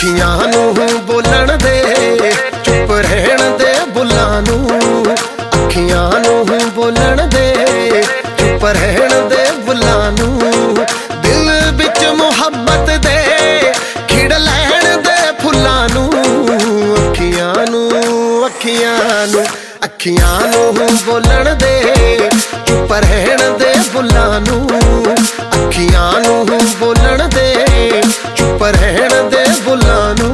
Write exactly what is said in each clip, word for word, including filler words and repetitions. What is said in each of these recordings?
अखियां नूं बोलण दे, चुप रहण दे बुल्लां नूं। अखियां नूं बोलण दे, चुप रहण दे बुल्लां नूं। दिल विच मुहब्बत दे खिड़ लैण दे फुल्लां नूं। अखियां नूं अखियां नूं अखियां नूं बोलण दे, चुप रहण दे बुल्लां नूं। अखियां नूं बोलण दे, चुप रहण दे बुल्लां नूं।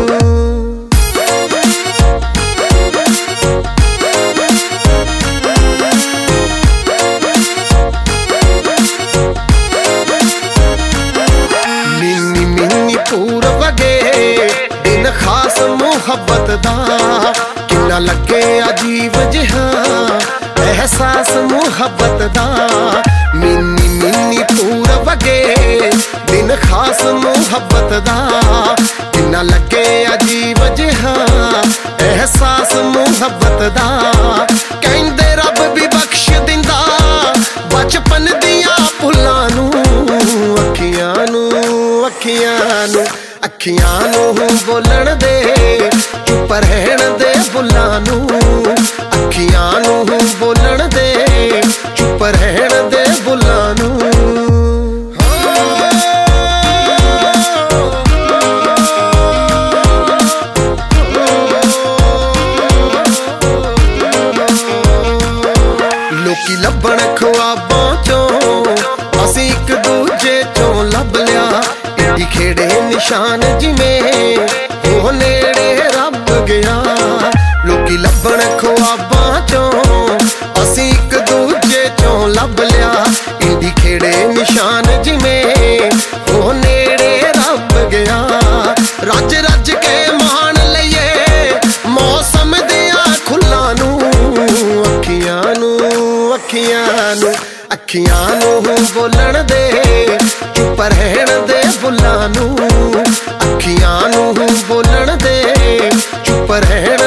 मिन्नी मिन्नी पूर वगे दिन खास मुहब्बत दा, किन्ना लगे अजीब जिहा एहसास मुहब्बत दा। मिन्नी मिन्नी पूर वगे दिन खास मुहब्बत दा, किन्ना लगे अजीब जिहा एहसास मुहब्बत दा। कहंदे रब भी बख्श दिंदा बचपन दियां भुल्लां नूं। अखियां नूं अखियां नूं अखियां नूं बोलण दे, चुप रहण दे बुल्लां नूं। अखियां नूं बोलण दे, चुप रहण दे बुल्लां नूं। लोकी लभण ख्वाबां चों, असीं इक दूजे चों लभ लिया। इडी खेड़े निशान जिवें हो नेड़े रब गया। लोकी लभण ख्वाबां चों, असीं इक दूजे चों लभ लिया। इडी खेड़े निशान जिवें हो नेड़े रब गया। रज रज के मान लईए मौसम दियां खुल्लां नूं। अखियां नूं अखियां नूं अखियां नूं बोलण दे, चुप रहण दे बुल्लां नूं। अखियां नूं बोलण दे, चुप रहण